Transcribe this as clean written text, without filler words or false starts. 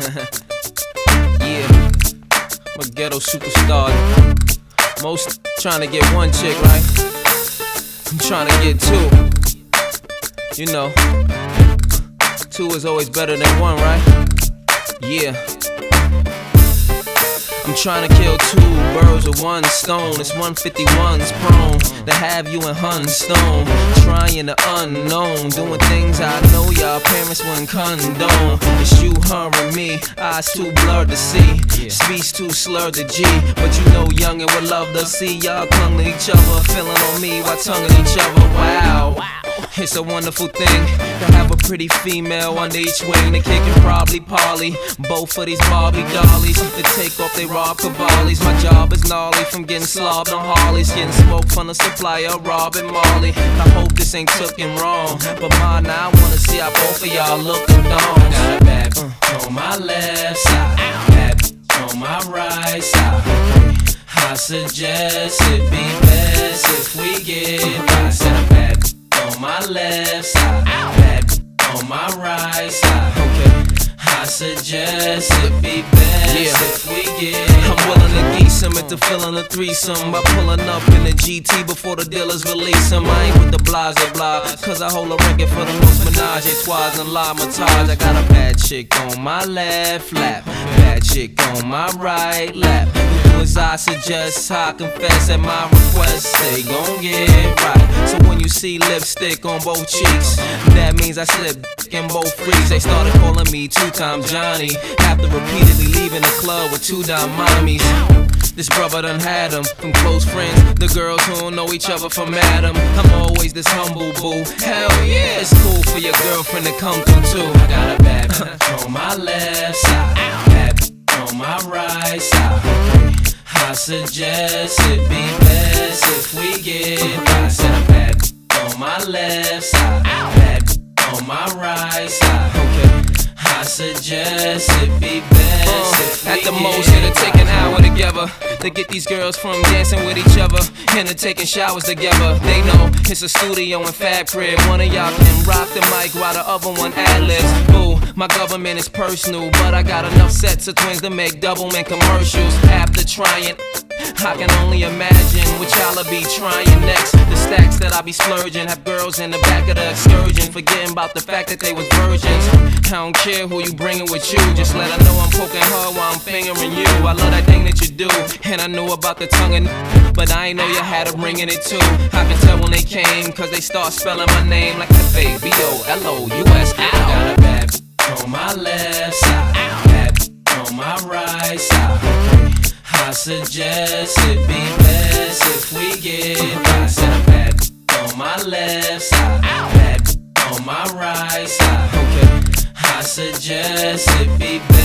Yeah, I'm a ghetto superstar. Most trying to get one chick, right? I'm trying to get two. You know, two is always better than one, right? Yeah. I'm trying to kill two birds with one stone. It's 151's prone to have you in Hunstone, trying the unknown, doing things I know y'all parents wouldn't condone. It's you, her, and me, eyes too blurred to see, speech too slurred to G. But you know youngin' would love to see y'all clung to each other, feeling on me while tonguing each other. Wow, it's a wonderful thing to have a pretty female under each wing. The kid can probably parley both of these Barbie dollies to take off they Rob Cavallis. My job is gnarly, from getting slobbed on Harleys, getting smoke from the supplier Rob and Marley. I hope this ain't tookin' wrong, but mine, I wanna see how both of y'all lookin' dumb. Got a bad on my left side, bad on my right side. I suggest it be best if we get right. Said I'm bad on my left side, bad on my right side. Okay, I suggest it be best if we get. I'm willing to geese him into filling a threesome by pulling up in the GT before the dealers release him. I ain't with the blase blah, cause I hold a record for the most menage a trois and la matage. I got a bad chick on my left lap, bad chick on my right lap. As I suggest, I confess at my request, they gon' get right. So when you see lipstick on both cheeks, that means I slipped in both freaks. They started calling me two-time Johnny after repeatedly leaving the club with two dime mommies. This brother done had them from close friends, the girls who don't know each other from Adam. I'm always this humble boo. Hell yeah, it's cool for your girlfriend to come through too. I got a bad on my left side, bad on my right side. I suggest it be best if we get right. Said I'm bad on my left side, bad on my right side. Okay, I suggest it be best if we at the most, it'll take an hour together to get these girls from dancing with each other into taking showers together. They know it's a studio and fab crib. One of y'all can rock the mic while the other one ad-libs. Boo, my government is personal, but I got enough sets of twins to make double-man commercials. After trying, I can only imagine what y'all'll be trying next. The stacks that I be splurging have girls in the back of the excursion, forgetting about the fact that they was virgins. I don't care who you bringin' with you, just let her know I'm poking her while I'm fingering you. I love that thing that you do, and I knew about the tongue, but I ain't know you had a ring in it too. I can tell when they came, cause they start spelling my name like F-A-B-O-L-O-U-S. Got a bad on my left side, bad on my right side. I suggest it be best if we get right. Said I'm bad on my left side, bad on my right side. Okay, I suggest it be best.